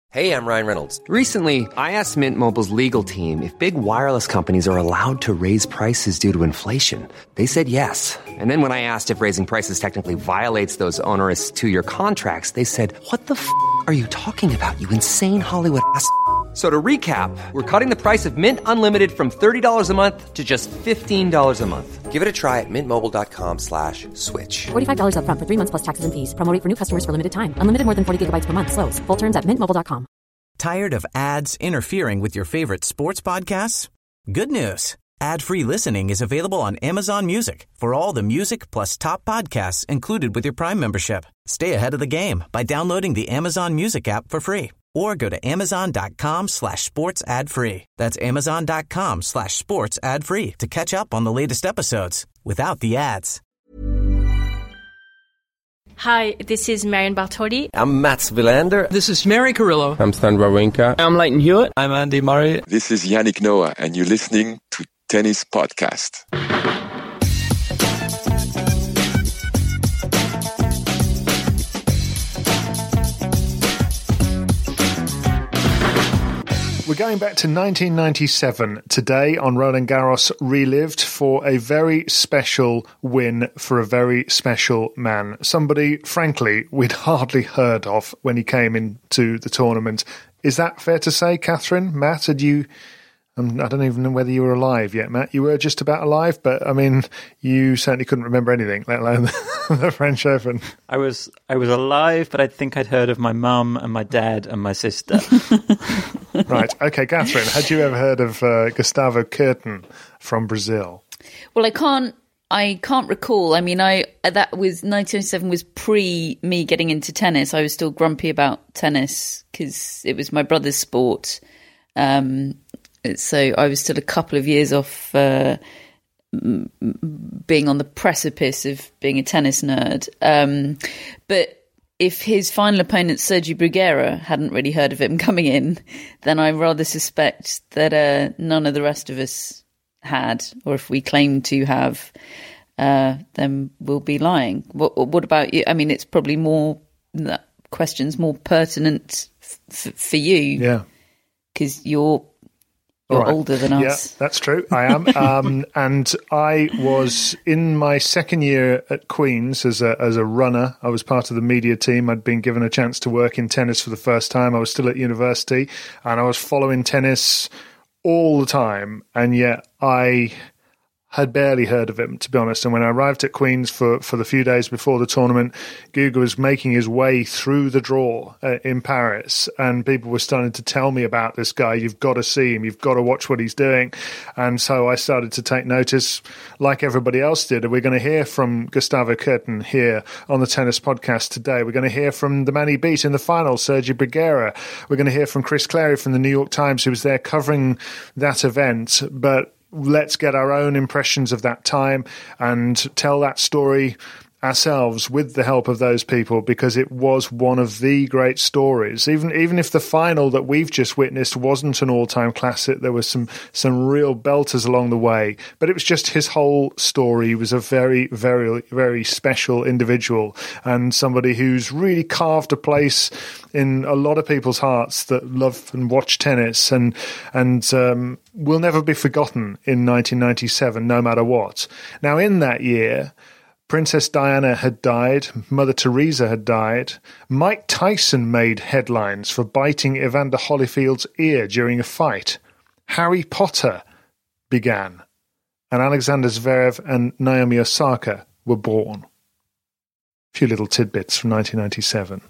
Hey, I'm Ryan Reynolds. Recently, I asked Mint Mobile's legal team if big wireless companies are allowed to raise prices due to inflation. They said yes. And then when I asked if raising prices technically violates those onerous two-year contracts, they said, "What the f*** are you talking about, you insane Hollywood ass?" So to recap, we're cutting the price of Mint Unlimited from $30 a month to just $15 a month. Give it a try at mintmobile.com/switch. $45 up front for 3 months plus taxes and fees. Promo rate for new customers for limited time. Unlimited more than 40 gigabytes per month. Slows full terms at mintmobile.com. Tired of ads interfering with your favorite sports podcasts? Good news. Ad-free listening is available on Amazon Music for all the music plus top podcasts included with your Prime membership. Stay ahead of the game by downloading the Amazon Music app for free or go to amazon.com/sports ad free. That's amazon.com/sports ad free to catch up on the latest episodes without the ads. Hi, this is Marion Bartoli. I'm Mats Wilander. This is Mary Carrillo. I'm Stan Wawrinka. I'm Leighton Hewitt. I'm Andy Murray. This is Yannick Noah, and you're listening to Tennis Podcast. We're going back to 1997 today on Roland Garros Relived for a very special win for a very special man. Somebody, frankly, we'd hardly heard of when he came into the tournament. Is that fair to say, Catherine? Matt, had you... I don't even know whether you were alive yet, Matt. You were just about alive, but, I mean, you certainly couldn't remember anything, let alone the French Open. I was alive, but I think I'd heard of my mum and my dad and my sister. Right. Okay, Catherine, had you ever heard of Gustavo Kuerten from Brazil? Well, I can't recall. I mean, that was 1997 was pre me getting into tennis. I was still grumpy about tennis because it was my brother's sport. So I was still a couple of years off being on the precipice of being a tennis nerd. But if his final opponent, Sergi Bruguera, hadn't really heard of him coming in, then I rather suspect that none of the rest of us had, or if we claim to have, then we'll be lying. What about you? I mean, it's probably that question's more pertinent for you. Yeah. Because you're older than us. Yeah, that's true. I am. And I was in my second year at Queen's as a runner. I was part of the media team. I'd been given a chance to work in tennis for the first time. I was still at university and I was following tennis all the time. And yet I had barely heard of him, to be honest. And when I arrived at Queen's for the few days before the tournament, Guga was making his way through the draw in Paris, and people were starting to tell me about this guy. You've got to see him. You've got to watch what he's doing. And so I started to take notice, like everybody else did. And we're going to hear from Gustavo Kuerten here on the Tennis Podcast today. We're going to hear from the man he beat in the final, Sergi Bruguera. We're going to hear from Chris Clarey from the New York Times, who was there covering that event. But let's get our own impressions of that time and tell that story ourselves with the help of those people, because it was one of the great stories. Even if the final that we've just witnessed wasn't an all-time classic, there were some real belters along the way. But it was just his whole story. He was a very, very, very special individual and somebody who's really carved a place in a lot of people's hearts that love and watch tennis, and will never be forgotten in 1997, no matter what. Now, in that year, Princess Diana had died, Mother Teresa had died, Mike Tyson made headlines for biting Evander Holyfield's ear during a fight, Harry Potter began, and Alexander Zverev and Naomi Osaka were born. A few little tidbits from 1997.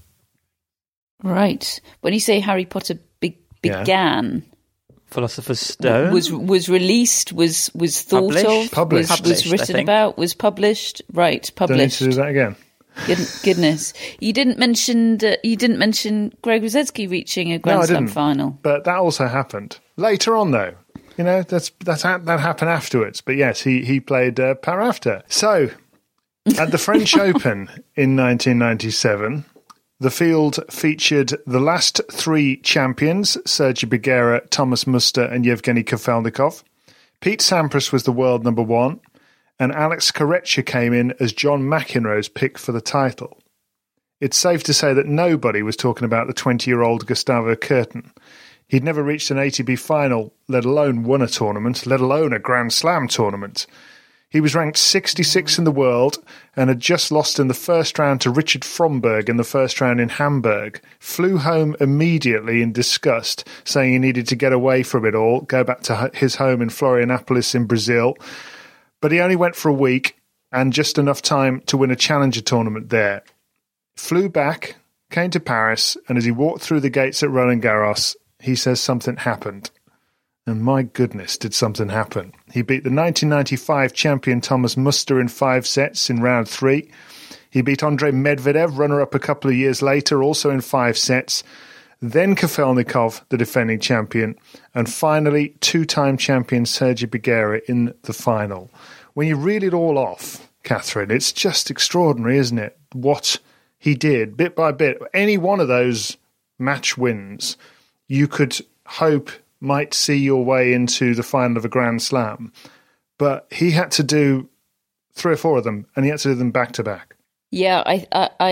Right. When you say Harry Potter began... Philosopher's Stone was released, was thought of, was written about, was published. Right, published. Don't need to do that again. Goodness, you didn't mention Greg Rosetsky reaching a Grand Slam final. But that also happened later on, though. You know, that happened afterwards. But yes, he played par after. So at the French Open in 1997. The field featured the last three champions, Sergi Bruguera, Thomas Muster and Yevgeny Kafelnikov. Pete Sampras was the world number one, and Alex Corretja came in as John McEnroe's pick for the title. it's safe to say that nobody was talking about the 20-year-old Gustavo Kuerten. He'd never reached an ATP final, let alone won a tournament, let alone a Grand Slam tournament. He was ranked 66 in the world and had just lost in the first round to Richard Fromberg in the first round in Hamburg. Flew home immediately in disgust, saying he needed to get away from it all, go back to his home in Florianopolis in Brazil. But he only went for a week and just enough time to win a challenger tournament there. Flew back, came to Paris, and as he walked through the gates at Roland Garros, he says something happened. And my goodness, did something happen. He beat the 1995 champion Thomas Muster in 5 sets in round 3. He beat Andrei Medvedev, runner-up a couple of years later, also in 5 sets. Then Kafelnikov, the defending champion. And finally, 2-time champion Sergi Bruguera in the final. When you reel it all off, Catherine, it's just extraordinary, isn't it? What he did, bit by bit. Any one of those match wins, you could hope might see your way into the final of a Grand Slam. But he had to do 3 or 4 of them, and he had to do them back to back. Yeah, I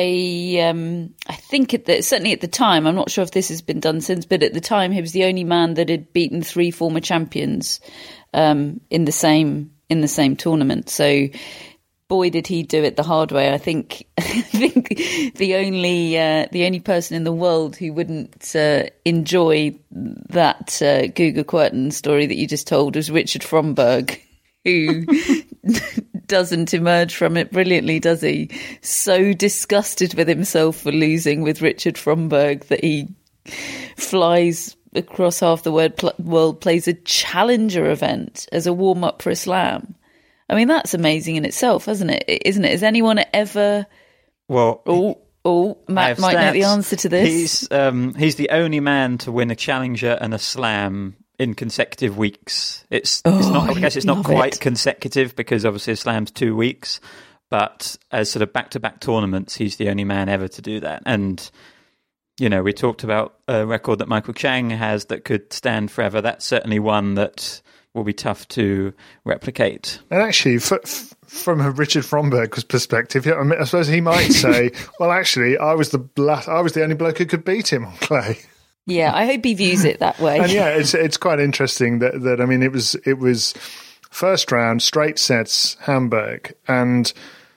think certainly at the time, I'm not sure if this has been done since, but at the time he was the only man that had beaten 3 former champions in the same tournament. So boy, did he do it the hard way. I think the only person in the world who wouldn't enjoy that Guga Kuerten story that you just told was Richard Fromberg, who doesn't emerge from it brilliantly, does he? So disgusted with himself for losing with Richard Fromberg that he flies across half the world, plays a challenger event as a warm-up for a slam. I mean, that's amazing in itself, isn't it? Has anyone ever... Well... Matt might know the answer to this. He's the only man to win a challenger and a slam in consecutive weeks. It's not. I guess it's not quite consecutive because obviously a slam's 2 weeks, but as sort of back-to-back tournaments, he's the only man ever to do that. And you know, we talked about a record that Michael Chang has that could stand forever. That's certainly one that will be tough to replicate. And actually, from a Richard Fromberg's perspective, I mean, I suppose he might say, "Well, actually, I was the only bloke who could beat him on clay." Yeah, I hope he views it that way. And yeah, it's quite interesting that I mean, it was first round straight sets Hamburg, and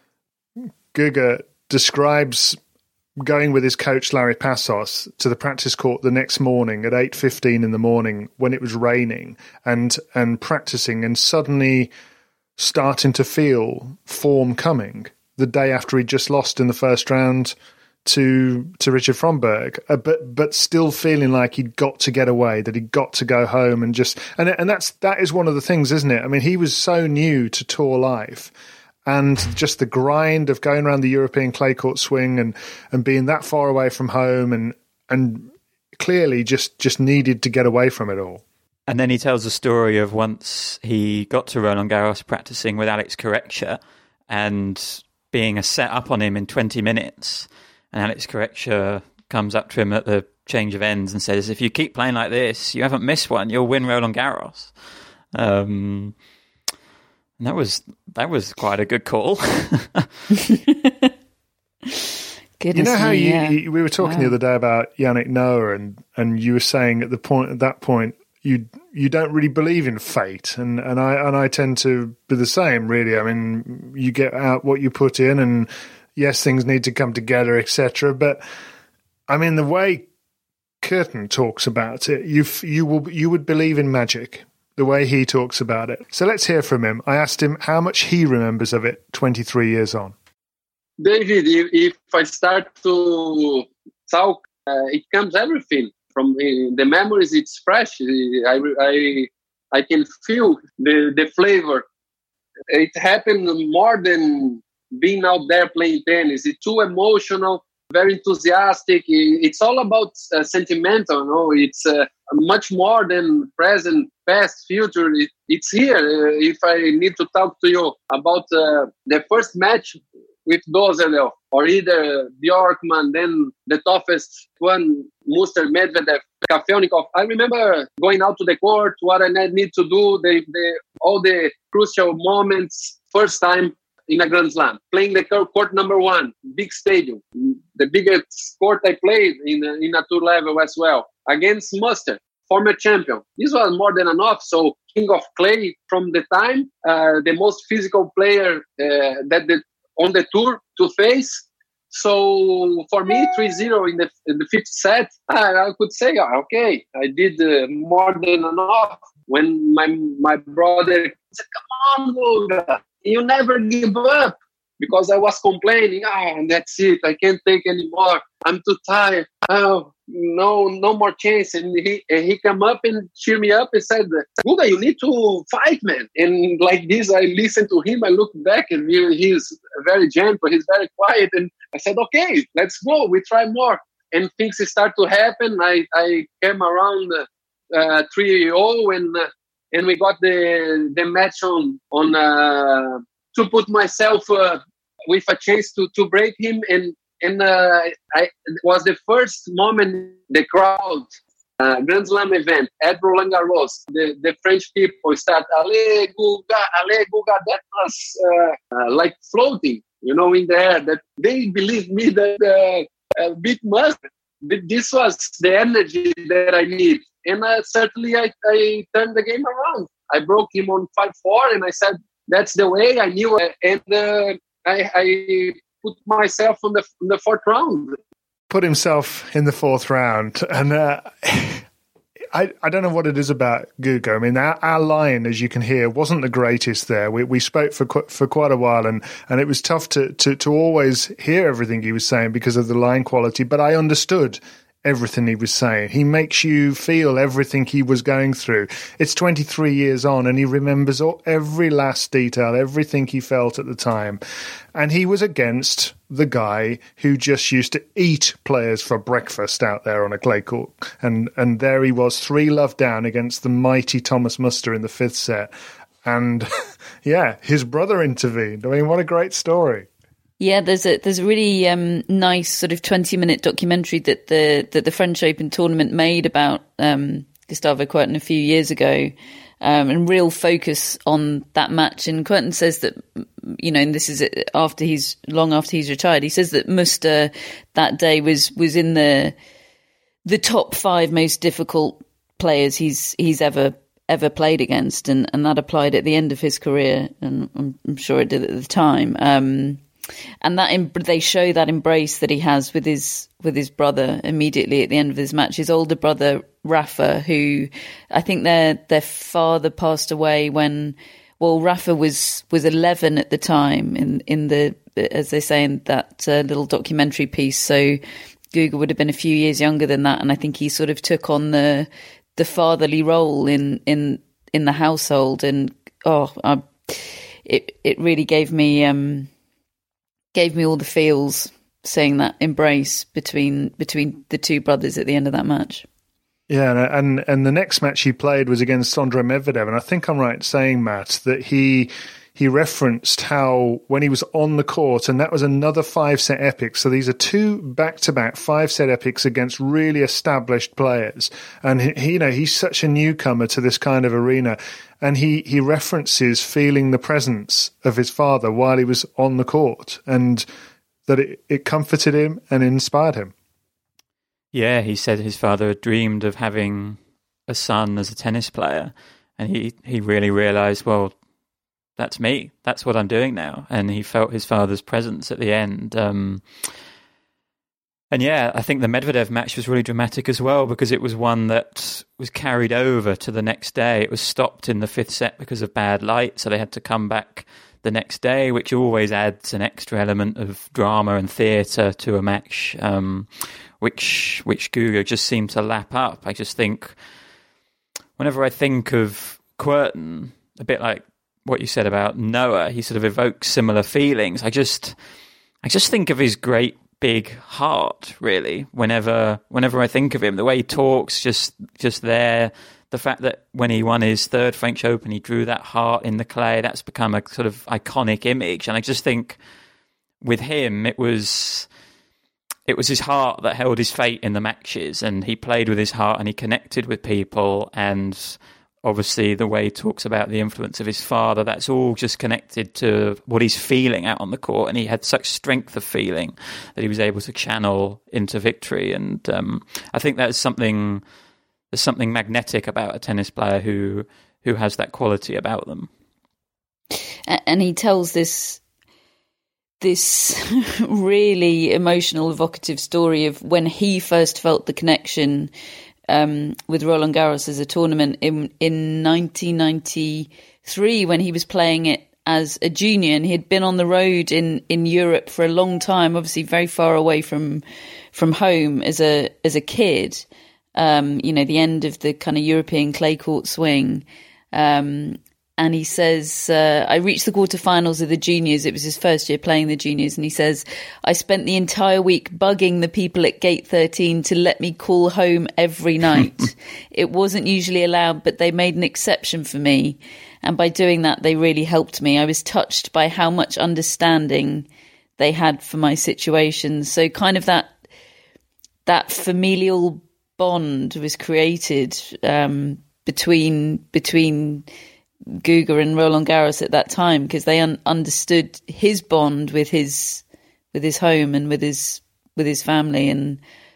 Guga describes going with his coach Larry Passos to the practice court the next morning at 8:15 in the morning when it was raining, and practicing, and suddenly starting to feel form coming the day after he just lost in the first round to Richard Fromberg, but still feeling like he'd got to get away, that he'd got to go home, and that is one of the things, isn't it? I mean, he was so new to tour life, and just the grind of going around the European clay court swing and being that far away from home, and clearly just needed to get away from it all. And then he tells the story of once he got to Roland Garros practicing with Alex Corretja and being a set up on him in 20 minutes. And Alex Corretja comes up to him at the change of ends and says, "If you keep playing like this, you haven't missed one. You'll win Roland Garros." And that was quite a good call. You know how we were talking the other day about Yannick Noah, and you were saying at that point you don't really believe in fate, and I tend to be the same, really. I mean, you get out what you put in, and yes, things need to come together, etc. But I mean, the way Kuerten talks about it, you would believe in magic, the way he talks about it. So let's hear from him. I asked him how much he remembers of it 23 years on. David, if I start to talk, it comes everything from the memories. It's fresh. I can feel the flavor. It happened more than being out there playing tennis. It's too emotional, very enthusiastic. It's all about sentimental. No, it's much more than present, past, future. It's here. If I need to talk to you about the first match with Dozelel, or either Bjorkman, then the toughest one, Muster, Medvedev, Kafelnikov. I remember going out to the court, what I need to do, all the crucial moments, first time. in a Grand Slam, playing the court number 1, big stadium, the biggest court I played in a tour level as well, against Muster, former champion. This was more than enough. So King of Clay from the time, the most physical player on the tour to face. So for me, 3-0 in the fifth set, I could say, okay, I did more than enough. When my brother said, come on, Guga, you never give up. Because I was complaining, that's it, I can't take anymore. I'm too tired. Oh, no more chance. And he came up and cheered me up and said, Guga, you need to fight, man. And like this, I listened to him. I looked back and he's very gentle. He's very quiet. And I said, okay, let's go. We try more. And things start to happen. I came around 3-0 and we got the match on to put myself with a chance to break him. And it was the first moment the crowd, Grand Slam event at Roland Garros, the French people start, Ale Guga, Ale Guga. That was like floating, in the air. That they believed me that Big Muster. This was the energy that I need. And certainly I turned the game around. I broke him on 5-4 and I said, that's the way. I knew it. And I put myself on the fourth round. Put himself in the fourth round. And I don't know what it is about Guga. I mean, our line, as you can hear, wasn't the greatest there. We spoke for quite a while, and it was tough to always hear everything he was saying because of the line quality. But I understood everything he was saying. He makes you feel everything he was going through. It's 23 years on, and he remembers every last detail, everything he felt at the time. And he was against the guy who just used to eat players for breakfast out there on a clay court. And there he was, 3-love down against the mighty Thomas Muster in the fifth set. And yeah, his brother intervened. I mean, what a great story. Yeah, there's a really nice sort of 20-minute documentary that the French Open tournament made about Gustavo Kuerten a few years ago, and real focus on that match. And Kuerten says that, and this is long after he's retired, he says that Muster that day was in the top 5 most difficult players he's ever played against, and that applied at the end of his career, and I'm sure it did at the time. And that they show that embrace that he has with his brother immediately at the end of his match. His older brother Rafa, who I think their father passed away when, Rafa was 11 at the time in the, as they say in that little documentary piece. So Guga would have been a few years younger than that, and I think he sort of took on the fatherly role in the household. And it really gave me all the feels seeing that embrace between the two brothers at the end of that match. Yeah, and the next match he played was against Andre Medvedev, and I think I'm right saying, Matt, that he referenced how when he was on the court, and that was another 5-set epic. So these are 2 back-to-back 5-set epics against really established players, and he's such a newcomer to this kind of arena. And he references feeling the presence of his father while he was on the court, and that it comforted him and inspired him. Yeah, he said his father had dreamed of having a son as a tennis player, and he really realised, that's me. That's what I'm doing now. And he felt his father's presence at the end. And yeah, I think the Medvedev match was really dramatic as well, because it was one that was carried over to the next day. It was stopped in the 5th set because of bad light, so they had to come back the next day, which always adds an extra element of drama and theatre to a match, which Guga just seemed to lap up. I just think, whenever I think of Kuerten, a bit like what you said about Noah, he sort of evokes similar feelings. I just think of his great big heart, really, whenever I think of him. The way he talks, just there, the fact that when he won his 3rd French Open, he drew that heart in the clay, that's become a sort of iconic image. And I just think with him, it was his heart that held his fate in the matches, and he played with his heart and he connected with people. And obviously the way he talks about the influence of his father, that's all just connected to what he's feeling out on the court. And he had such strength of feeling that he was able to channel into victory. And I think there's something magnetic about a tennis player who has that quality about them. And he tells this really emotional, evocative story of when he first felt the connection with Roland Garros as a tournament in 1993, when he was playing it as a junior, and he had been on the road in Europe for a long time, obviously very far away from home as a kid. The end of the kind of European clay court swing. And he says, I reached the quarterfinals of the juniors. It was his first year playing the juniors. And he says, I spent the entire week bugging the people at Gate 13 to let me call home every night. It wasn't usually allowed, but they made an exception for me. And by doing that, they really helped me. I was touched by how much understanding they had for my situation. So kind of that familial bond was created between Guga and Roland Garros at that time, because they understood his bond with his home and with his family. And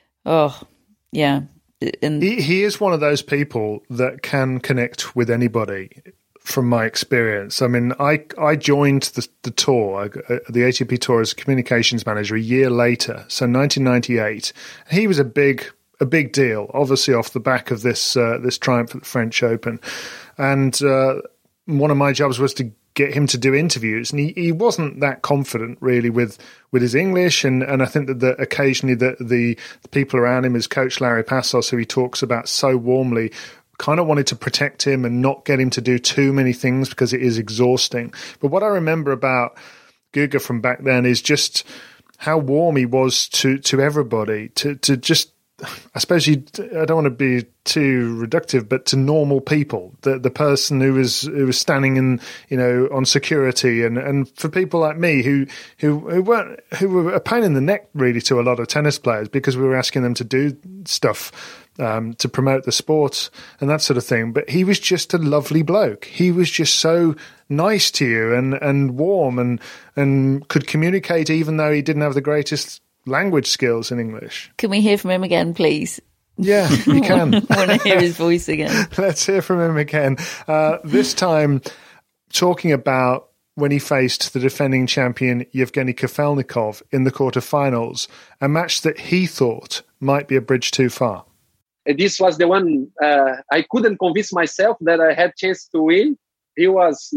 and he is one of those people that can connect with anybody. From my experience, I mean, I joined the tour, the ATP tour, as a communications manager a year later, so 1998. He was a big deal, obviously off the back of this triumph at the French Open, and one of my jobs was to get him to do interviews, and he wasn't that confident really with his English, and I think that occasionally the people around him, his coach Larry Passos, who he talks about so warmly, kind of wanted to protect him and not get him to do too many things because it is exhausting. But what I remember about Guga from back then is just how warm he was to everybody, to just, I suppose I don't want to be too reductive, but to normal people, the person who was standing in, on security, and for people like me who were a pain in the neck really to a lot of tennis players, because we were asking them to do stuff to promote the sport and that sort of thing. But he was just a lovely bloke. He was just so nice to you and warm and could communicate even though he didn't have the greatest language skills in English. Can we hear from him again, please? Yeah, you can. I want to hear his voice again. Let's hear from him again. This time talking about when he faced the defending champion Yevgeny Kafelnikov in the quarterfinals, a match that he thought might be a bridge too far. This was the one I couldn't convince myself that I had chance to win. He was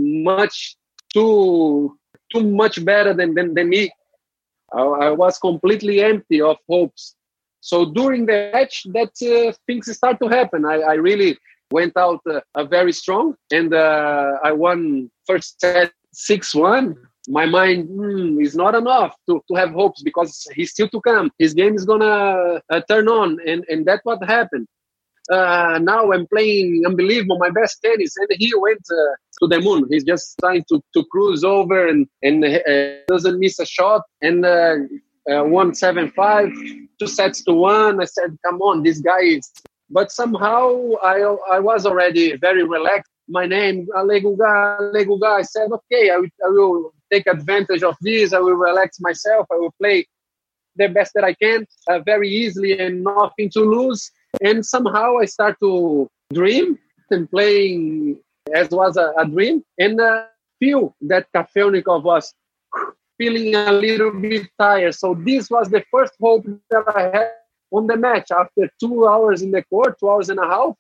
too much better than me. I was completely empty of hopes. So during the match, that things start to happen. I really went out very strong, and I won first set 6-1. My mind is not enough to have hopes, because he's still to come. His game is going to turn on, and that's what happened. Now I'm playing unbelievable, my best tennis, and he went to the moon. He's just trying to cruise over and doesn't miss a shot, and won 7-5, 2-1. I said, come on, this guy is... But somehow I was already very relaxed. My name, Le Guga. I said, okay, I will take advantage of this. I will relax myself. I will play the best that I can, very easily, and nothing to lose. And somehow I start to dream and playing as was a dream, and feel that Kafelnikov was feeling a little bit tired. So this was the first hope that I had on the match. After 2 hours in the court, 2 hours and a half,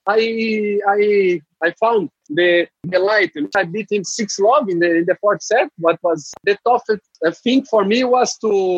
I found the light, and I beat him 6-love in the fourth set. What was the toughest thing for me was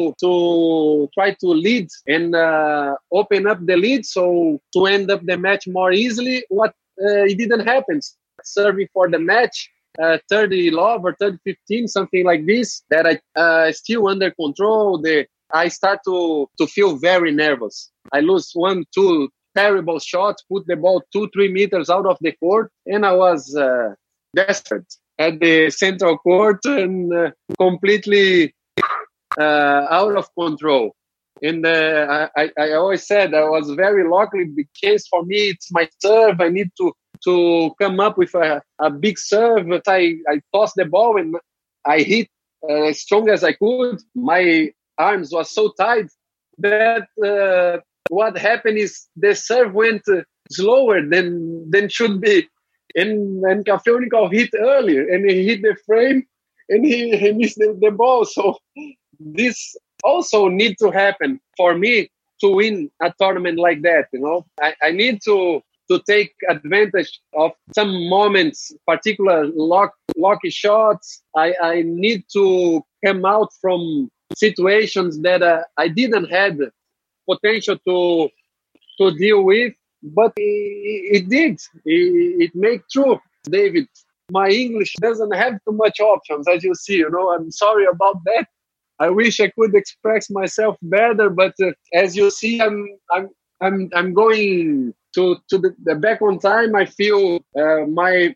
to try to lead and open up the lead, so to end up the match more easily. What it didn't happen. Serving for the match, 30-love or 30-15, something like this, that I still under control. I start to feel very nervous. I lose 1-2 terrible shots, put the ball 2-3 meters out of the court, and I was desperate at the central court and completely out of control. And I always said I was very lucky because for me it's my serve. I need to to come up with a big serve. I tossed the ball and I hit as strong as I could. My arms were so tight that what happened is the serve went slower than should be. And Kafelnikov hit earlier and he hit the frame and he missed the ball. So this also need to happen for me to win a tournament like that. I need to take advantage of some moments, particular lucky shots. I need to come out from situations that I didn't have potential to deal with, but it did. It made true, David. My English doesn't have too much options, as you see. I'm sorry about that. I wish I could express myself better, but as you see, I'm going to the back on time. I feel my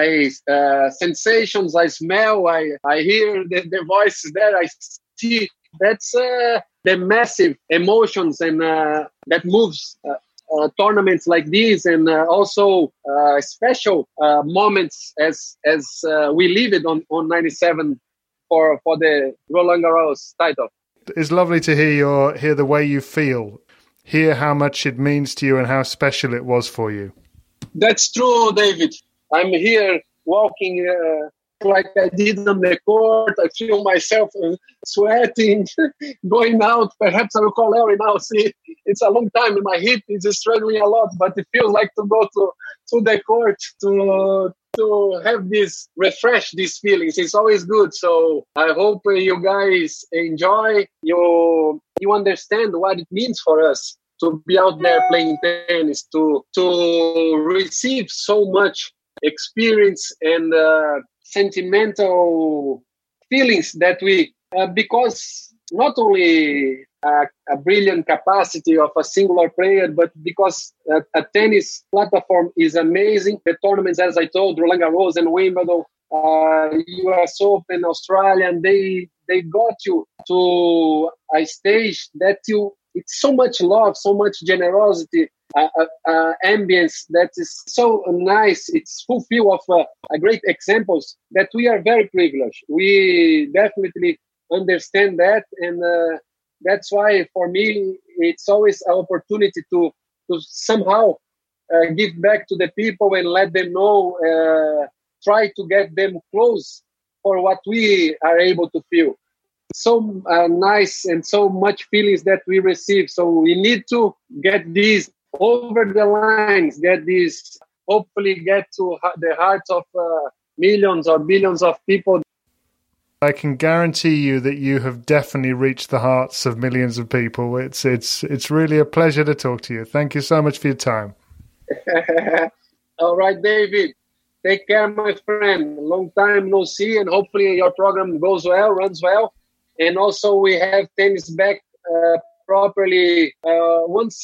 sensations. I smell. I hear the voices there. I see. That's the massive emotions and that moves tournaments like these, and also special moments as we live it on 97 for the Roland Garros title. It's lovely to hear the way you feel, hear how much it means to you and how special it was for you. That's true, David. I'm here walking like I did on the court. I feel myself sweating, going out. Perhaps I will call Larry now. See, it's a long time. My hip is struggling a lot, but it feels like to go to the court to have this, refresh these feelings. It's always good. So I hope you guys enjoy. You understand what it means for us to be out there playing tennis, to receive so much experience and sentimental feelings that we, because not only a brilliant capacity of a singular player, but because a tennis platform is amazing. The tournaments, as I told, Roland Garros and Wimbledon, US Open, Australian, they got you to a stage that it's so much love, so much generosity, ambience that is so nice. It's fulfilled of great examples that we are very privileged. We definitely understand that, and that's why for me it's always an opportunity to somehow give back to the people and let them know, try to get them close for what we are able to feel. So nice and so much feelings that we receive. So we need to get these over the lines, hopefully get to the hearts of millions or billions of people. I can guarantee you that you have definitely reached the hearts of millions of people. It's really a pleasure to talk to you. Thank you so much for your time. All right, David. Take care, my friend. Long time no see, and hopefully your program goes well, runs well. And also we have tennis back properly once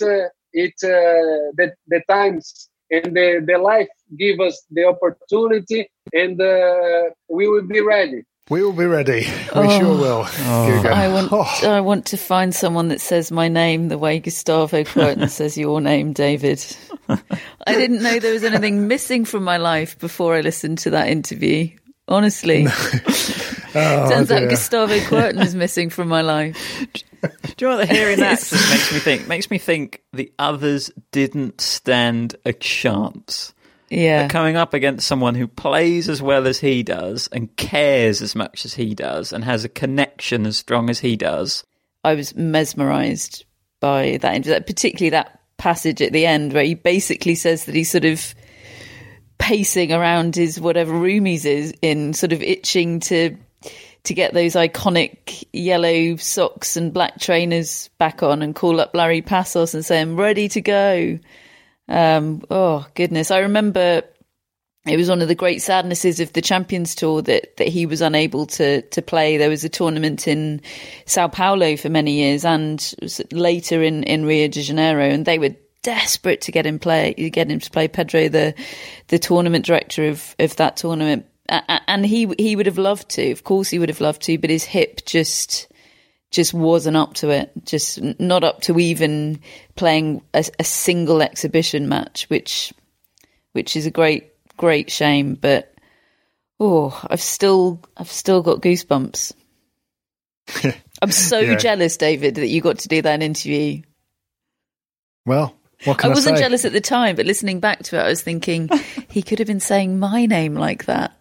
the times and the life give us the opportunity, and we will be ready. We will be ready. We sure will. I want to find someone that says my name the way Gustavo Kuerten says your name, David. I didn't know there was anything missing from my life before I listened to that interview. Honestly. Turns out Gustavo Kuerten is missing from my life. Do you know what? Hearing that just makes me think the others didn't stand a chance. Yeah. Coming up against someone who plays as well as he does and cares as much as he does and has a connection as strong as he does. I was mesmerised by that, particularly that passage at the end where he basically says that he's sort of pacing around his whatever room he's in, sort of itching to get those iconic yellow socks and black trainers back on and call up Larry Passos and say, I'm ready to go. Oh, goodness. I remember it was one of the great sadnesses of the Champions Tour that he was unable to play. There was a tournament in Sao Paulo for many years and later in Rio de Janeiro, and they were desperate to get him to play. Pedro, the tournament director of that tournament. And he would have loved to. Of course he would have loved to, but his hip just wasn't up to it, just not up to even playing a single exhibition match, which which is a great shame. But I've still got goosebumps. I'm so jealous, David, that you got to do that interview. Well, what can I wasn't say? jealous at the time, but listening back to it, I was thinking he could have been saying my name like that.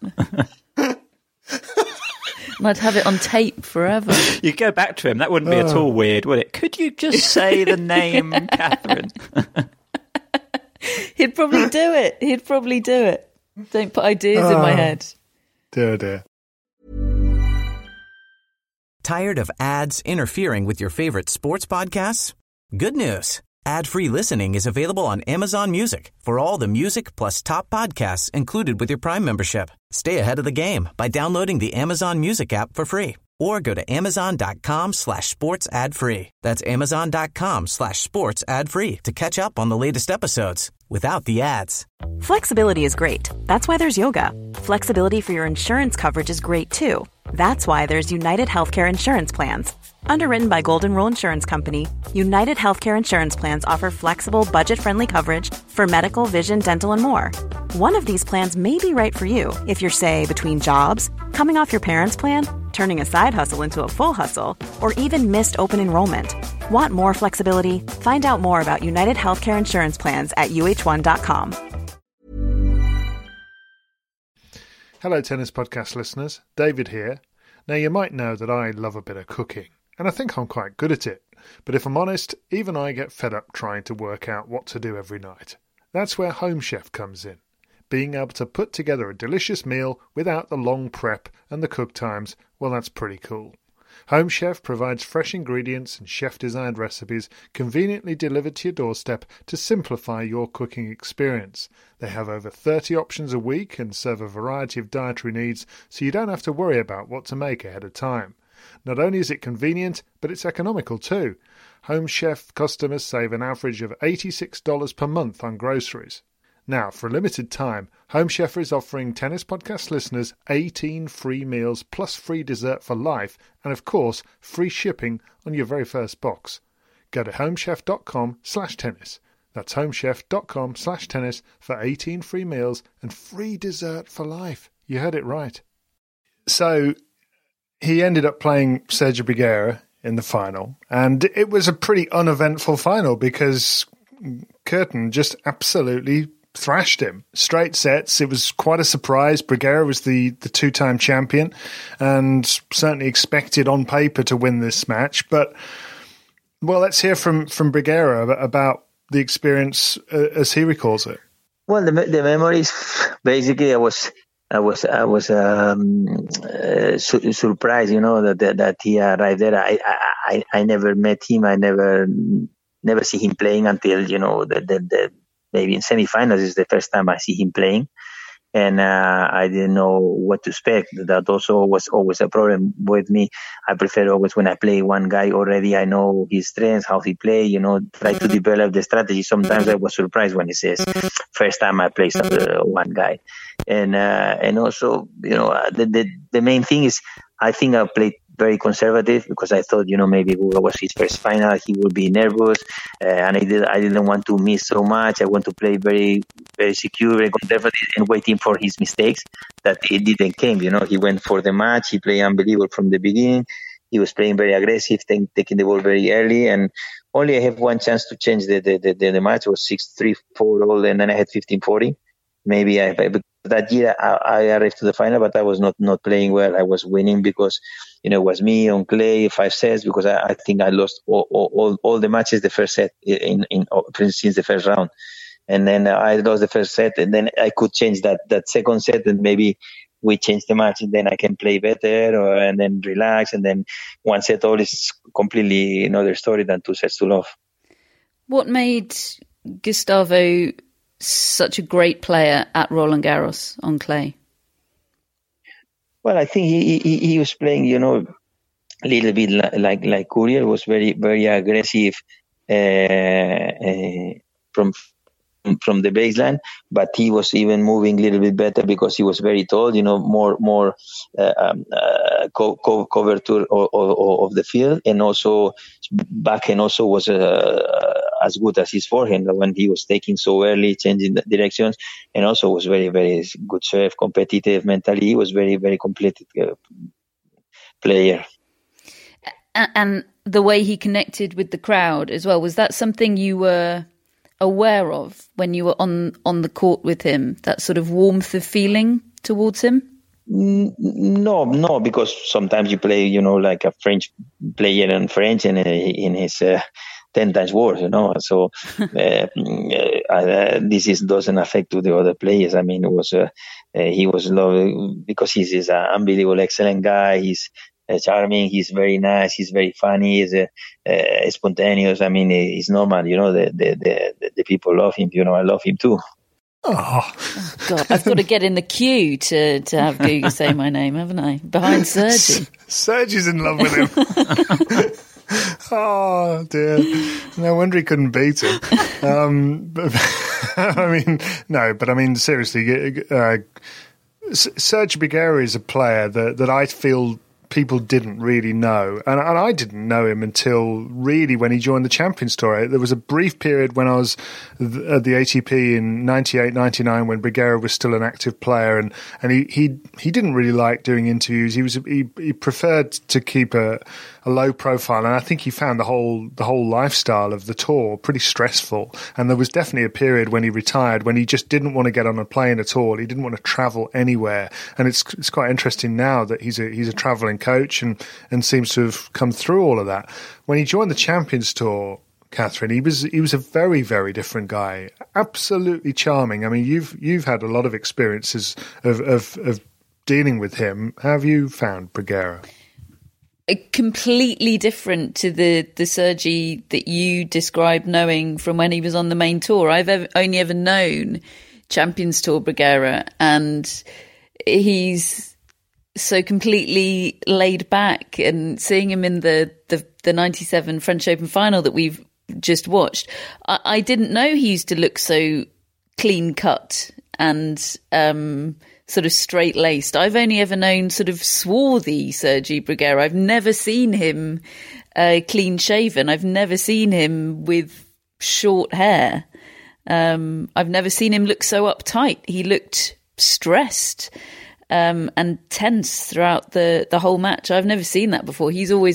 And I'd have it on tape forever. You go back to him, that wouldn't be at all weird, would it? Could you just say the name Catherine? He'd probably do it. Don't put ideas in my head. Dear. Tired of ads interfering with your favorite sports podcasts? Good news. Ad-free listening is available on Amazon Music for all the music plus top podcasts included with your Prime membership. Stay ahead of the game by downloading the Amazon Music app for free or go to amazon.com/sports ad free. That's amazon.com/sports ad free to catch up on the latest episodes without the ads. Flexibility is great. That's why there's yoga. Flexibility for your insurance coverage is great too. That's why there's United Healthcare Insurance Plans. Underwritten by Golden Rule Insurance Company, United Healthcare Insurance Plans offer flexible, budget-friendly coverage for medical, vision, dental, and more. One of these plans may be right for you if you're, say, between jobs, coming off your parents' plan, turning a side hustle into a full hustle, or even missed open enrollment. Want more flexibility? Find out more about United Healthcare Insurance Plans at uh1.com. Hello, Tennis Podcast listeners. David here. Now, you might know that I love a bit of cooking, and I think I'm quite good at it. But if I'm honest, even I get fed up trying to work out what to do every night. That's where Home Chef comes in. Being able to put together a delicious meal without the long prep and the cook times, well, that's pretty cool. Home Chef provides fresh ingredients and chef-designed recipes conveniently delivered to your doorstep to simplify your cooking experience. They have over 30 options a week and serve a variety of dietary needs, so you don't have to worry about what to make ahead of time. Not only is it convenient, but it's economical too. Home Chef customers save an average of $86 per month on groceries. Now, for a limited time, Home Chef is offering Tennis Podcast listeners 18 free meals plus free dessert for life and, of course, free shipping on your very first box. Go to homechef.com/tennis. That's homechef.com/tennis for 18 free meals and free dessert for life. You heard it right. So, he ended up playing Sergio Bruguera in the final, and it was a pretty uneventful final because Curtin just absolutely thrashed him. Straight sets. It was quite a surprise. Bruguera was the two-time champion and certainly expected on paper to win this match. But, well, let's hear from Bruguera about the experience as he recalls it. Well, the memories, basically, I was surprised, that he arrived there. I never met him. I never see him playing until, the maybe in semifinals is the first time I see him playing. And I didn't know what to expect. That also was always a problem with me. I prefer always when I play one guy already, I know his strengths, how he play, try to develop the strategy. Sometimes I was surprised when he says, first time I play one guy. And also, the main thing is, I think I played very conservative because I thought, maybe it was his first final, he would be nervous, and I didn't want to miss so much. I want to play very, very secure, very conservative, and waiting for his mistakes. That it didn't come. He went for the match. He played unbelievable from the beginning. He was playing very aggressive, taking the ball very early, and only I have one chance to change the match. It was 6-3, 4-all, and then I had 15-40. Maybe that year I arrived to the final, but I was not playing well. I was winning because it was me on clay, 5 sets, because I think I lost all the matches the first set since the first round, and then I lost the first set, and then I could change that second set, and maybe we change the match, and then I can play better, and then relax, and then one set all is completely another story than 2 sets to love. What made Gustavo such a great player at Roland Garros on clay? Well, I think he was playing, a little bit like Courier, was very, very aggressive from from the baseline, but he was even moving a little bit better because he was very tall, more coverture of the field, and also backhand also was as good as his forehand when he was taking so early, changing the directions, and also was very, very good serve, competitive mentally. He was very, very complete player. And the way he connected with the crowd as well, was that something you were aware of when you were on the court with him, that sort of warmth of feeling towards him? No, because sometimes you play, like a French player in French, and in his 10 times worse, So this doesn't affect to the other players. I mean, he was loved because he's an unbelievable, excellent guy. He's charming. He's very nice. He's very funny. He's spontaneous. I mean, he's normal. The people love him. I love him too. Oh God! I've got to get in the queue to have Guga say my name, haven't I? Behind Sergi. Sergi's in love with him. Oh dear! No wonder he couldn't beat him. Seriously, Sergi Bruguera is a player that I feel people didn't really know. And I didn't know him until really when he joined the Champions Tour. There was a brief period when I was at the ATP in 98, 99 when Bruguera was still an active player, and he didn't really like doing interviews. He preferred to keep a low profile, and I think he found the whole lifestyle of the tour pretty stressful. And there was definitely a period when he retired when he just didn't want to get on a plane at all. He didn't want to travel anywhere. And it's quite interesting now that he's a traveling coach and seems to have come through all of that. When he joined the Champions Tour, Catherine, he was a very, very different guy. Absolutely charming. I mean, you've had a lot of experiences of dealing with him. How have you found Bruguera? Completely different to the Sergi that you described knowing from when he was on the main tour. I've only ever known Champions Tour Bruguera, and he's so completely laid back. And seeing him in the 97 French Open final that we've just watched, I didn't know he used to look so clean cut and sort of straight-laced. I've only ever known sort of swarthy Sergi Bruguera. I've never seen him clean-shaven. I've never seen him with short hair. I've never seen him look so uptight. He looked stressed and tense throughout the whole match. I've never seen that before. He's always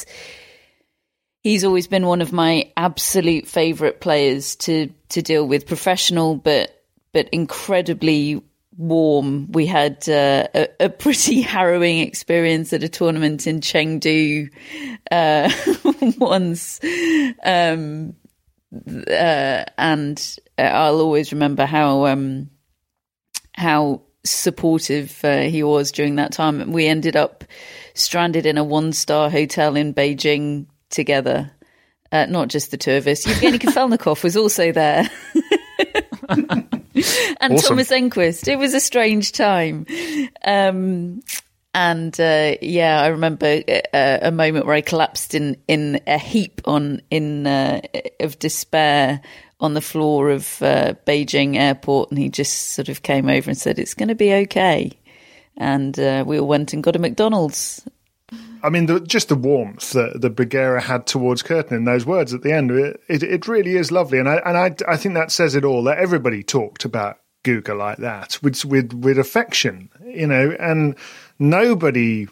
been one of my absolute favourite players to deal with, professional but incredibly warm. We had a pretty harrowing experience at a tournament in Chengdu once, and I'll always remember how supportive he was during that time. We ended up stranded in a 1-star hotel in Beijing together, not just the two of us. Evgeny Kafelnikov was also there. And awesome. Thomas Enquist. It was a strange time. I remember a moment where I collapsed in a heap of despair on the floor of Beijing airport, and he just sort of came over and said, "It's going to be okay." And we all went and got a McDonald's. I mean, just the warmth that Bruguera had towards Curtin in those words at the end, it really is lovely. And I think that says it all, that everybody talked about Guga like that, with affection, and nobody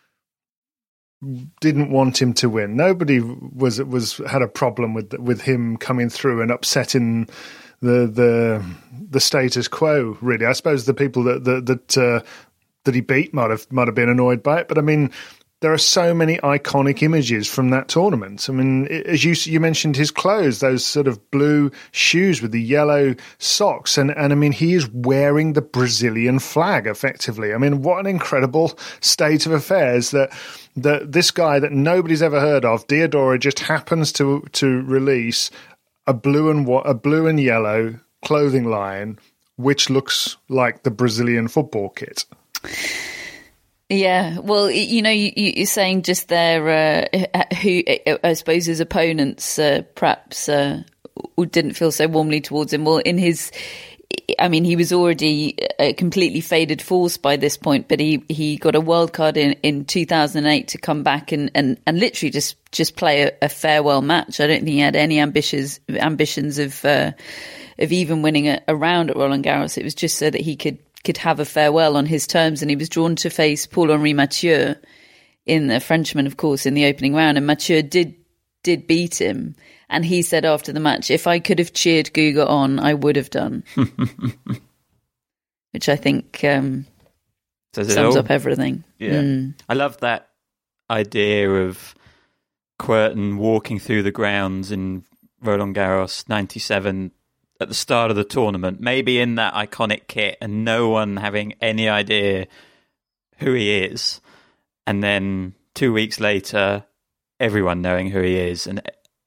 didn't want him to win. Nobody had a problem with him coming through and upsetting the status quo, really. I suppose the people that he beat might have been annoyed by it, but I mean, there are so many iconic images from that tournament. I mean, as you mentioned, his clothes, those sort of blue shoes with the yellow socks. And I mean, he is wearing the Brazilian flag, effectively. I mean, what an incredible state of affairs that this guy that nobody's ever heard of, Diadora, just happens to release a blue and yellow clothing line, which looks like the Brazilian football kit. Yeah, well, you're saying just there who I suppose his opponents perhaps didn't feel so warmly towards him. Well, he was already a completely faded force by this point, but he got a wild card in 2008 to come back and literally just play a farewell match. I don't think he had any ambitions of even winning a round at Roland Garros. It was just so that he could have a farewell on his terms, and he was drawn to face Paul-Henri Mathieu in the Frenchman, of course, in the opening round, and Mathieu did beat him. And he said after the match, if I could have cheered Guga on, I would have done. Which I think sums up everything. Yeah. I love that idea of Kuerten walking through the grounds in Roland Garros 97 at the start of the tournament, maybe in that iconic kit, and no one having any idea who he is. And then 2 weeks later, everyone knowing who he is. And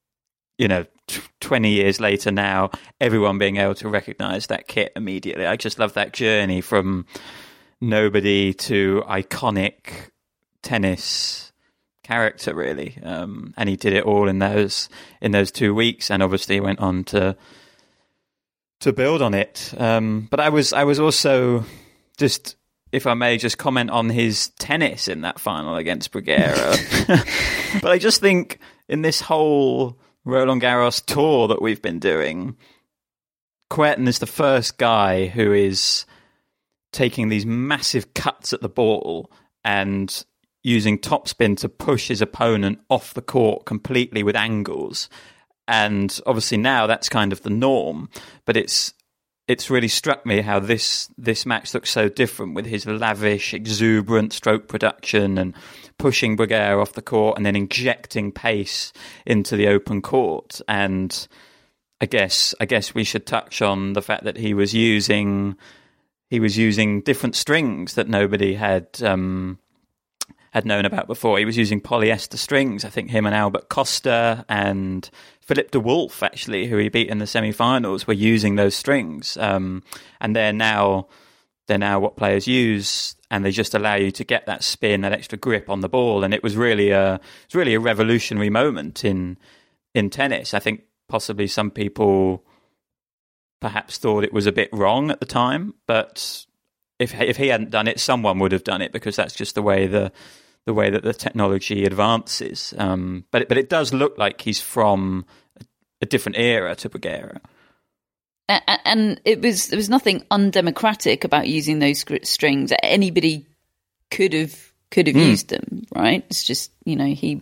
20 years later now, everyone being able to recognize that kit immediately. I just love that journey from nobody to iconic tennis character, really. And he did it all in those 2 weeks, and obviously went on to build on it. But I was also just, if I may, just comment on his tennis in that final against Bruguera. But I just think in this whole Roland Garros tour that we've been doing, Kuerten is the first guy who is taking these massive cuts at the ball and using topspin to push his opponent off the court completely with angles. And obviously now that's kind of the norm, but it's really struck me how this match looks so different with his lavish, exuberant stroke production and pushing Bruguera off the court and then injecting pace into the open court. And I guess we should touch on the fact that he was using different strings that nobody had known about before. He was using polyester strings. I think him and Albert Costa and Philippe de Wolf, actually, who he beat in the semi-finals, were using those strings. And they're now what players use, and they just allow you to get that spin, that extra grip on the ball. And it was really a revolutionary moment in tennis. I think possibly some people perhaps thought it was a bit wrong at the time, but if he hadn't done it, someone would have done it, because that's just the way that the technology advances. But it does look like he's from a different era to Bruguera. And there was nothing undemocratic about using those strings. Anybody could have used them, right? It's just, he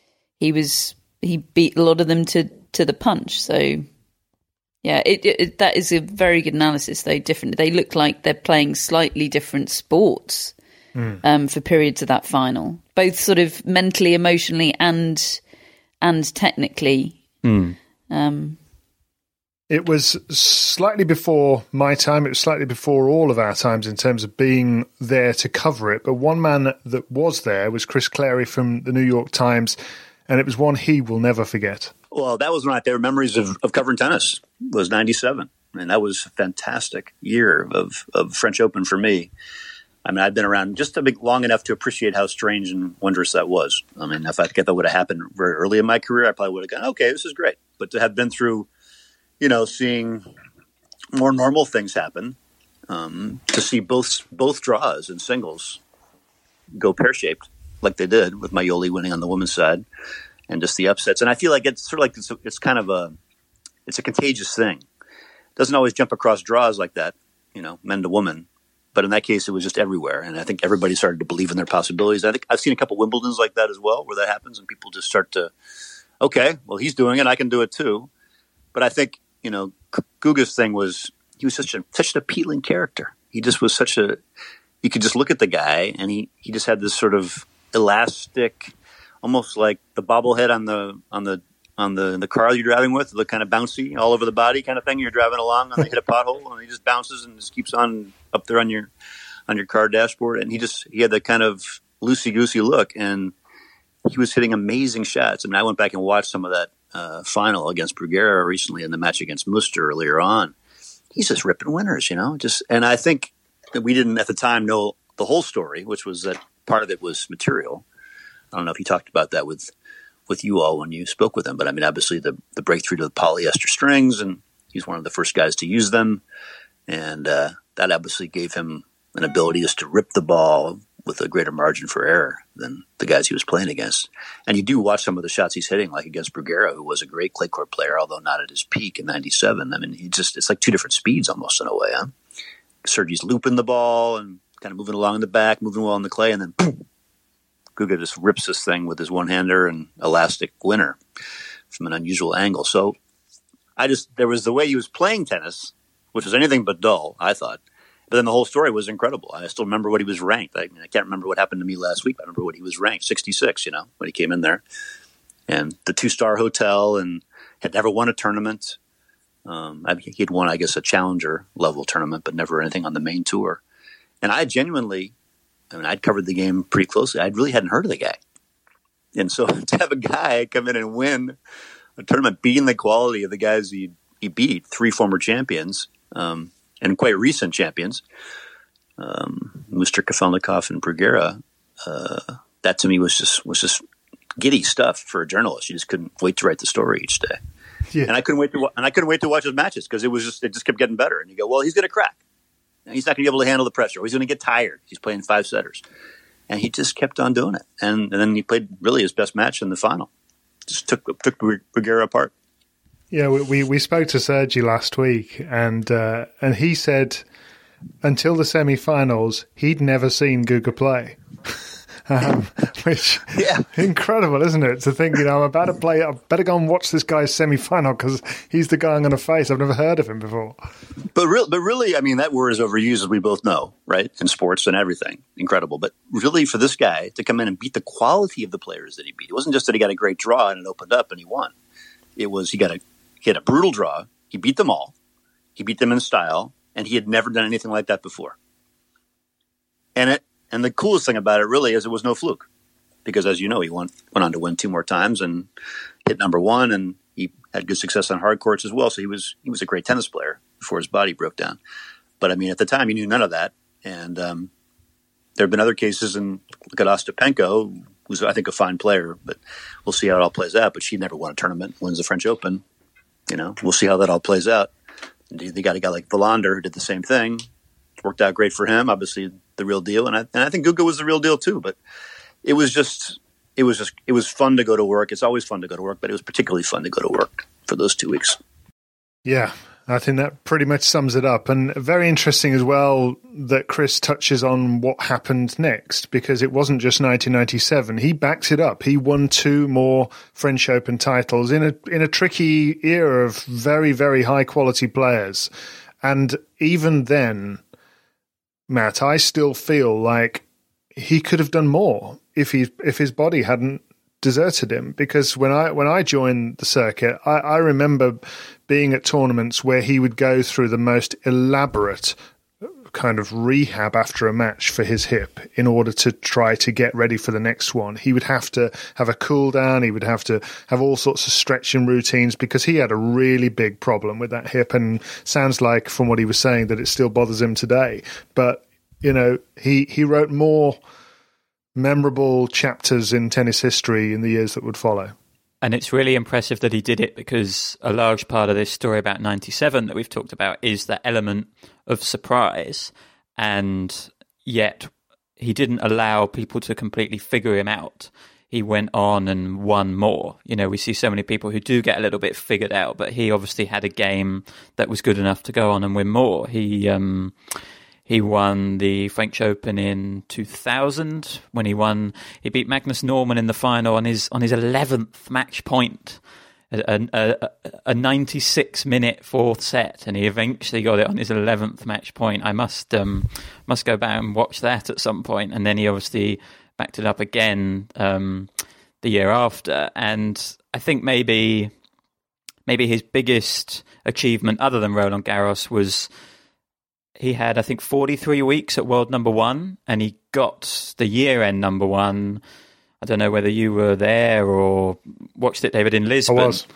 beat a lot of them to the punch. So yeah, that is a very good analysis, though. Different. They look like they're playing slightly different sports for periods of that final, both sort of mentally, emotionally, and technically. It was slightly before my time. It was slightly before all of our times in terms of being there to cover it. But one man that was there was Chris Clary from the New York Times, and it was one he will never forget. Well, that was one of my favorite memories of covering tennis, was 97. And that was a fantastic year of French Open for me. I mean, I'd been around just long enough to appreciate how strange and wondrous that was. I mean, if I thought that would have happened very early in my career, I probably would have gone, okay, this is great. But to have been through, seeing more normal things happen, to see both draws in singles go pear-shaped like they did, with Maioli winning on the women's side, and just the upsets. And I feel like it's sort of like it's kind of a contagious thing. It doesn't always jump across draws like that, men to woman. But in that case, it was just everywhere. And I think everybody started to believe in their possibilities. I think I've seen a couple Wimbledons like that as well, where that happens and people just start to, okay, well, he's doing it, I can do it too. But I think, Guga's thing was, he was such an appealing character. He just was you could just look at the guy, and he just had this sort of elastic, almost like the bobblehead on the car you're driving with, the kind of bouncy all over the body kind of thing. You're driving along and they hit a pothole and he just bounces and just keeps on up there on your car dashboard. And he had that kind of loosey-goosey look, and he was hitting amazing shots. I mean, I went back and watched some of that final against Bruguera recently in the match against Muster earlier on. He's just ripping winners, and I think that we didn't at the time know the whole story, which was that part of it was material. I don't know if you talked about that with with you all when you spoke with him. But I mean, obviously the breakthrough to the polyester strings, and he's one of the first guys to use them. And that obviously gave him an ability just to rip the ball with a greater margin for error than the guys he was playing against. And you do watch some of the shots he's hitting, like against Bruguera, who was a great clay court player, although not at his peak in 97. I mean, it's like two different speeds almost in a way, huh? Sergi's looping the ball and kind of moving along in the back, moving well in the clay, and then boom, Guga just rips this thing with his one-hander and elastic winner from an unusual angle. So there was the way he was playing tennis, which was anything but dull, I thought. But then the whole story was incredible. I still remember what he was ranked. I can't remember what happened to me last week. I remember what he was ranked, 66, when he came in there. And the 2-star hotel, and had never won a tournament. He'd won, I guess, a challenger level tournament, but never anything on the main tour. And I'd covered the game pretty closely. I really hadn't heard of the guy. And so to have a guy come in and win a tournament, beating the quality of the guys he beat, 3 former champions, and quite recent champions, Mr. Kafelnikov and Bruguera, that to me was just giddy stuff for a journalist. You just couldn't wait to write the story each day. Yeah. And I couldn't wait to watch his matches because it just kept getting better. And you go, well, he's going to crack. And he's not going to be able to handle the pressure. Or he's going to get tired. He's playing 5-setters. And he just kept on doing it. And then he played really his best match in the final. Just took Bruguera apart. Yeah, we spoke to Sergi last week, and he said until the semi-finals he'd never seen Guga play. Which incredible, isn't it? To think, I'm about to play. I better go and watch this guy's semi-final because he's the guy I'm going to face. I've never heard of him before. But really, I mean, that word is overused, as we both know, right? In sports and everything, incredible. But really, for this guy to come in and beat the quality of the players that he beat, it wasn't just that he got a great draw and it opened up and he won. It was he had a brutal draw. He beat them all. He beat them in style, and he had never done anything like that before. And the coolest thing about it really is it was no fluke, because as you know, he went on to win 2 more times and hit number 1, and he had good success on hard courts as well. So he was a great tennis player before his body broke down. But I mean, at the time, he knew none of that. And there have been other cases, and look at Ostapenko, who's I think a fine player, but we'll see how it all plays out. But she never won a tournament, wins the French Open. We'll see how that all plays out. They got a guy like Wilander who did the same thing. It worked out great for him. Obviously, the real deal, and I think Guga was the real deal too. But it was fun to go to work. It's always fun to go to work, but it was particularly fun to go to work for those 2 weeks. Yeah, I think that pretty much sums it up. And very interesting as well that Chris touches on what happened next, because it wasn't just 1997. He backed it up. He won 2 more French Open titles in a tricky era of very, very high quality players. And even then, Matt, I still feel like he could have done more if his body hadn't deserted him. Because when I joined the circuit, I remember being at tournaments where he would go through the most elaborate kind of rehab after a match for his hip in order to try to get ready for the next one. He would have to have a cool down. He would have to have all sorts of stretching routines because he had a really big problem with that hip, and sounds like from what he was saying that it still bothers him today. But, he wrote more memorable chapters in tennis history in the years that would follow. And it's really impressive that he did it, because a large part of this story about 97 that we've talked about is that element of surprise. And yet he didn't allow people to completely figure him out. He went on and won more. We see so many people who do get a little bit figured out, but he obviously had a game that was good enough to go on and win more. He won the French Open in 2000 when he beat Magnus Norman in the final on his 11th match point, a 96-minute 4th set, and he eventually got it on his 11th match point. I must go back and watch that at some point. And then he obviously backed it up again the year after. And I think maybe his biggest achievement, other than Roland Garros, was he had, I think, 43 weeks at world number 1, and he got the year-end number 1. I don't know whether you were there or watched it, David, in Lisbon. I was.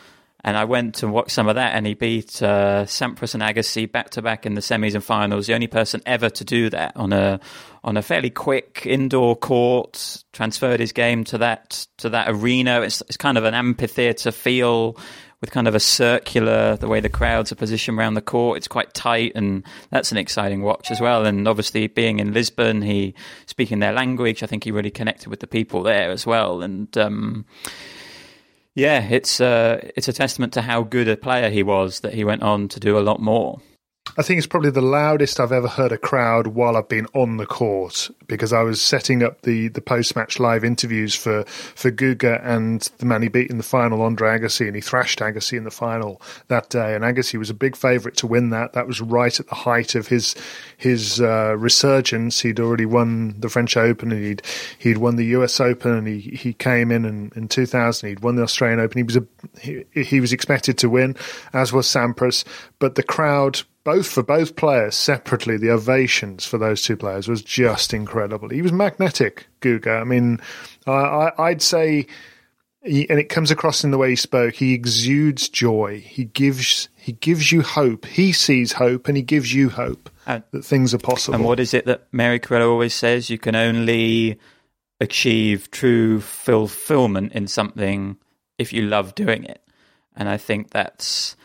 And I went to watch some of that, and he beat Sampras and Agassi back-to-back in the semis and finals. The only person ever to do that on a fairly quick indoor court. Transferred his game to that arena. It's kind of an amphitheatre feel with kind of a circular, the way the crowds are positioned around the court. It's quite tight, and that's an exciting watch as well. And obviously, being in Lisbon, he speaking their language, I think he really connected with the people there as well. And yeah, it's a testament to how good a player he was that he went on to do a lot more. I think it's probably the loudest I've ever heard a crowd while I've been on the court, because I was setting up the post-match live interviews for Guga and the man he beat in the final, Andre Agassi, and he thrashed Agassi in the final that day. And Agassi was a big favourite to win that. That was right at the height of his resurgence. He'd already won the French Open, and he'd won the US Open, and he came in 2000. He'd won the Australian Open. He was expected to win, as was Sampras, but the crowd, for both players separately, the ovations for those two players was just incredible. He was magnetic, Guga. I mean, I'd say, and it comes across in the way he spoke, he exudes joy. He gives you hope. He sees hope, and he gives you hope that things are possible. And what is it that Mary Corella always says? You can only achieve true fulfillment in something if you love doing it. And I think that's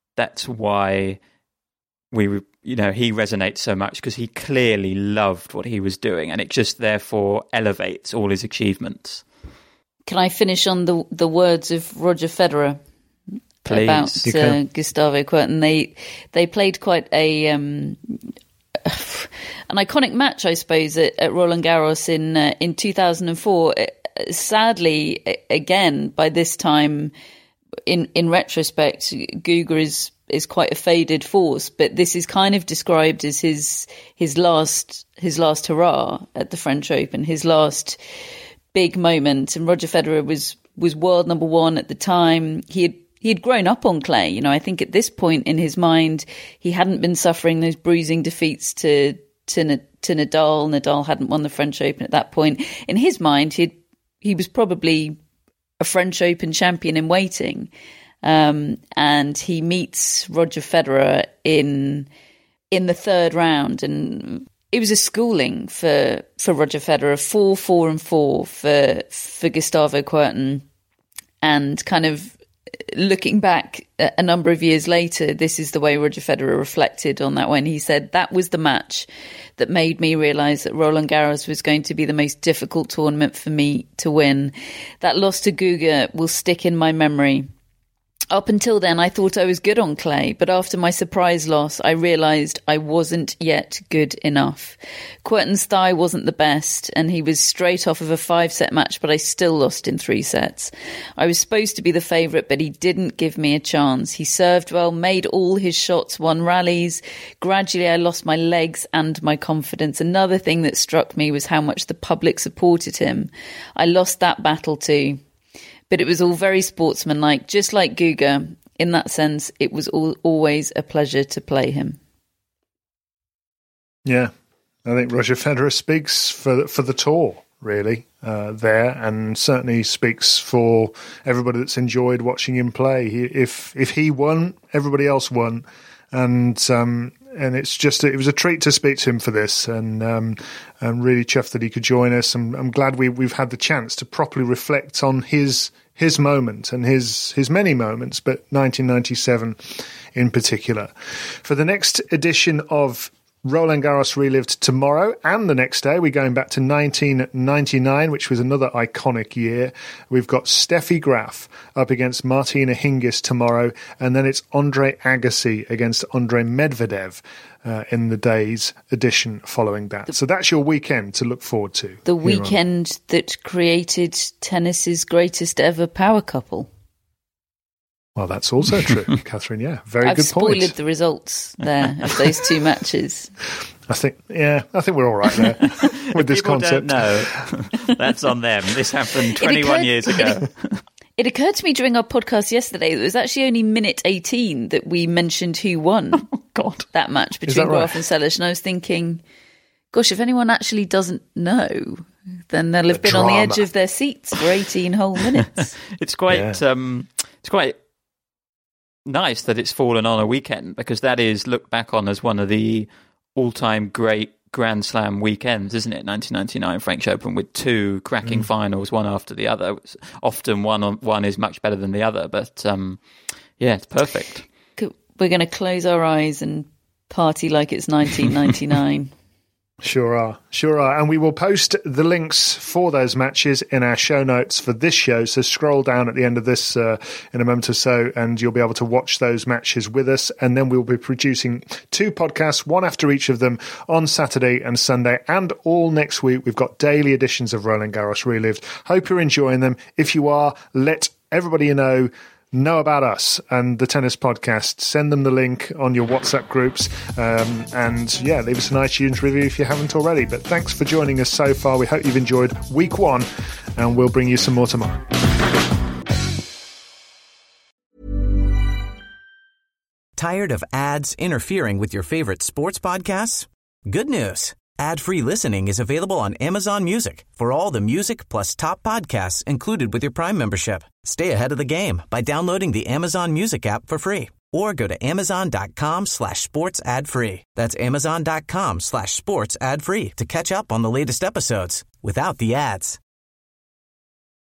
why he resonates so much, because he clearly loved what he was doing, and it just therefore elevates all his achievements. Can I finish on the words of Roger Federer? Please. About Gustavo Kuerten? They played quite an iconic match, I suppose, at Roland Garros in 2004. Sadly, again, by this time, in retrospect, Guga is quite a faded force, but this is kind of described as his last hurrah at the French Open, his last big moment. And Roger Federer was world number one at the time. He had grown up on clay. You know, I think at this point in his mind, he hadn't been suffering those bruising defeats to Nadal. Nadal hadn't won the French Open at that point. In his mind, he was probably a French Open champion in waiting. And he meets Roger Federer in the third round, and it was a schooling for Roger Federer. 4-4 and 4 for Gustavo Kuerten. And kind of looking back a number of years later, this is the way Roger Federer reflected on that when he said, "That was the match that made me realise that Roland Garros was going to be the most difficult tournament for me to win. That loss to Guga will stick in my memory. Up until then, I thought I was good on clay, but after my surprise loss, I realised I wasn't yet good enough. Kuerten's thigh wasn't the best, and he was straight off of a 5-set match, but I still lost in 3 sets. I was supposed to be the favourite, but he didn't give me a chance. He served well, made all his shots, won rallies. Gradually, I lost my legs and my confidence. Another thing that struck me was how much the public supported him. I lost that battle too. But it was all very sportsmanlike, just like Guga. In that sense, it was always a pleasure to play him." Yeah, I think Roger Federer speaks for the tour, really, there, and certainly speaks for everybody that's enjoyed watching him play. If he won, everybody else won. And it was a treat to speak to him for this, and I'm really chuffed that he could join us. I'm glad we've had the chance to properly reflect on his moment and his many moments, but 1997 in particular. For the next edition of Roland Garros Relived tomorrow and the next day, we're going back to 1999, which was another iconic year. We've got Steffi Graf up against Martina Hingis tomorrow, and then it's Andre Agassi against Andre Medvedev in the day's edition following that. So that's your weekend to look forward to. The weekend that created tennis's greatest ever power couple. Well, that's also true, Catherine. Yeah, very I've good point. I've spoiled the results there of those 2 matches. I think we're all right there with this concept. No, that's on them. This happened 21 years ago. It occurred to me during our podcast yesterday that it was actually only minute 18 that we mentioned who won that match between Graf and Selic. And I was thinking, gosh, if anyone actually doesn't know, then they'll have been on the edge of their seats for 18 whole minutes. It's quite nice that it's fallen on a weekend, because that is looked back on as one of the all-time great Grand Slam weekends, isn't it? 1999 French Open with two cracking finals, one after the other. Often one is much better than the other, but yeah, it's perfect. We're going to close our eyes and party like it's 1999. Sure are. And we will post the links for those matches in our show notes for this show. So scroll down at the end of this in a moment or so, and you'll be able to watch those matches with us. And then we'll be producing 2 podcasts, one after each of them, on Saturday and Sunday. And all next week, we've got daily editions of Roland Garros Relived. Hope you're enjoying them. If you are, let everybody you know about us and the Tennis Podcast. Send them the link on your WhatsApp groups, and yeah, leave us an iTunes review if you haven't already. But thanks for joining us so far. We hope you've enjoyed week 1, and we'll bring you some more tomorrow. Tired of ads interfering with your favorite sports podcasts? Good news. Ad-free listening is available on Amazon Music for all the music plus top podcasts included with your Prime membership. Stay ahead of the game by downloading the Amazon Music app for free, or go to amazon.com/sports ad free. That's amazon.com/sports ad free to catch up on the latest episodes without the ads.